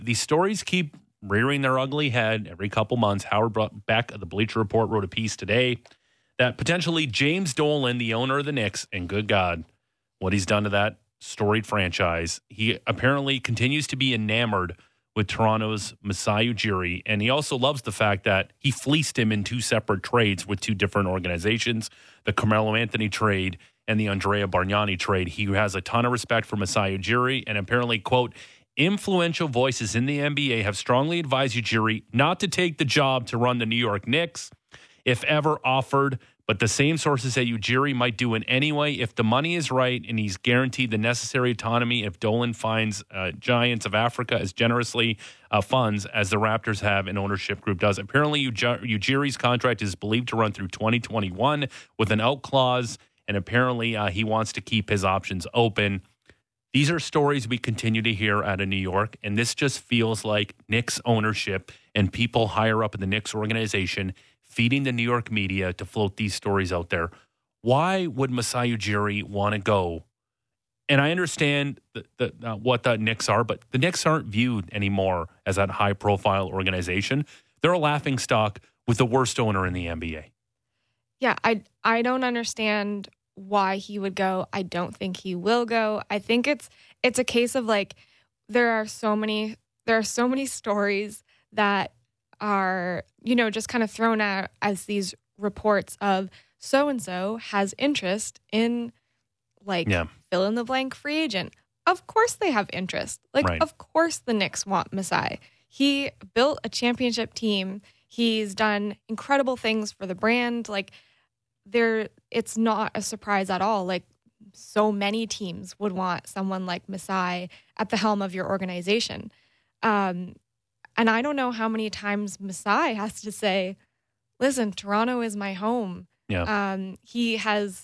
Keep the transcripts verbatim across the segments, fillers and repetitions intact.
These stories keep rearing their ugly head every couple months. Howard Beck of the Bleacher Report wrote a piece today that potentially James Dolan, the owner of the Knicks, and good God, what he's done to that storied franchise, he apparently continues to be enamored with Toronto's Masai Ujiri, and he also loves the fact that he fleeced him in two separate trades with two different organizations, the Carmelo Anthony trade and the Andrea Bargnani trade. He has a ton of respect for Masai Ujiri, and apparently, quote, influential voices in the N B A have strongly advised Ujiri not to take the job to run the New York Knicks if ever offered, but the same sources say Ujiri might do it anyway if the money is right and he's guaranteed the necessary autonomy if Dolan finds uh, Giants of Africa as generously uh, funds as the Raptors have and ownership group does. Apparently, Uj- Ujiri's contract is believed to run through twenty twenty-one with an out clause, and apparently uh, he wants to keep his options open. These are stories we continue to hear out of New York, and this just feels like Knicks ownership and people higher up in the Knicks organization feeding the New York media to float these stories out there. Why would Masai Ujiri want to go? And I understand the, the, uh, what the Knicks are, but the Knicks aren't viewed anymore as that high-profile organization. They're a laughingstock with the worst owner in the N B A. Yeah, I, I don't understand why he would go. I don't think he will go. I think it's it's a case of like there are so many there are so many stories that are, you know, just kind of thrown out as these reports of so-and-so has interest in, like, yeah. fill in the blank free agent. Of course they have interest. Like, right. Of course the Knicks want Masai. He built a championship team. He's done incredible things for the brand. Like, there, it's not a surprise at all. Like, so many teams would want someone like Masai at the helm of your organization. Um, And I don't know how many times Masai has to say, listen, Toronto is my home. Yeah. Um, he has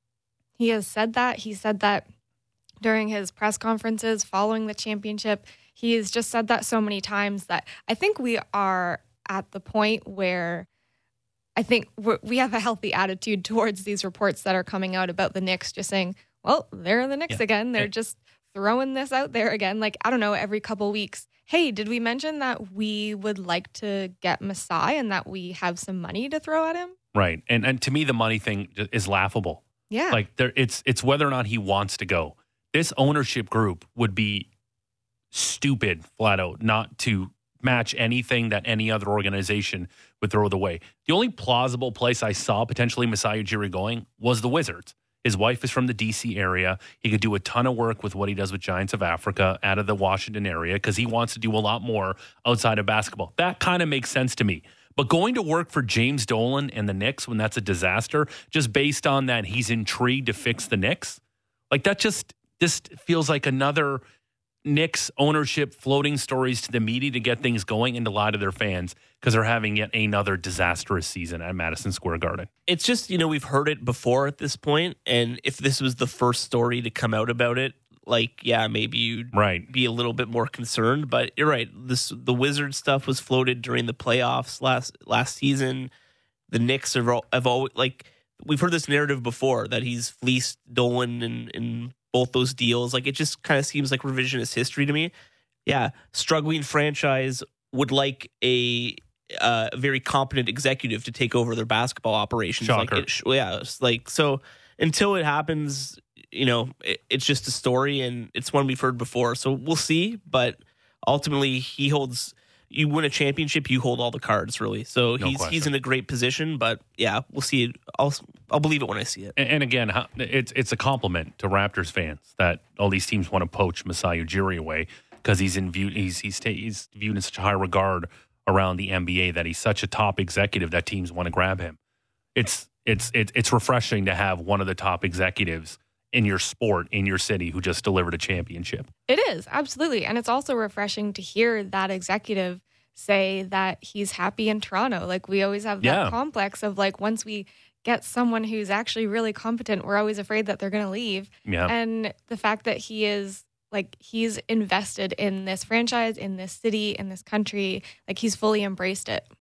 he has said that. He said that during his press conferences following the championship. He has just said that so many times that I think we are at the point where I think we're, we have a healthy attitude towards these reports that are coming out about the Knicks just saying, well, they're the Knicks yeah. again. They're yeah. just throwing this out there again. Like, I don't know, every couple weeks. Hey, did we mention that we would like to get Masai and that we have some money to throw at him? Right. And and to me, the money thing is laughable. Yeah. Like, there, it's it's whether or not he wants to go. This ownership group would be stupid, flat out, not to match anything that any other organization would throw the way. The only plausible place I saw potentially Masai Ujiri going was the Wizards. His wife is from the D C area. He could do a ton of work with what he does with Giants of Africa out of the Washington area because he wants to do a lot more outside of basketball. That kind of makes sense to me. But going to work for James Dolan and the Knicks when that's a disaster, just based on that he's intrigued to fix the Knicks, like that just, just feels like another Knicks ownership floating stories to the media to get things going and to lie to their fans because they're having yet another disastrous season at Madison Square Garden. It's just, you know, we've heard it before at this point, and if this was the first story to come out about it, like, yeah, maybe you'd right. be a little bit more concerned, but you're right. This the Wizards stuff was floated during the playoffs last last season. The Knicks have, have always, like, we've heard this narrative before that he's fleeced Dolan and, and both those deals. Like, it just kind of seems like revisionist history to me. Yeah, struggling franchise would like a uh, very competent executive to take over their basketball operations. Shocker. Like, it, yeah, it's like, so until it happens, you know, it, it's just a story, and it's one we've heard before. So we'll see. But ultimately, he holds. You win a championship, you hold all the cards, really. So no he's question. he's in a great position. But yeah, we'll see it. I'll I'll believe it when I see it. And, and again, it's it's a compliment to Raptors fans that all these teams want to poach Masai Ujiri away because he's in view he's he's he's viewed in such high regard around the N B A that he's such a top executive that teams want to grab him. It's it's it's it's refreshing to have one of the top executives in your sport, in your city, who just delivered a championship. It is, absolutely. And it's also refreshing to hear that executive say that he's happy in Toronto. Like, we always have that Yeah. complex of, like, once we get someone who's actually really competent, we're always afraid that they're going to leave. Yeah. And the fact that he is, like, he's invested in this franchise, in this city, in this country, like, he's fully embraced it.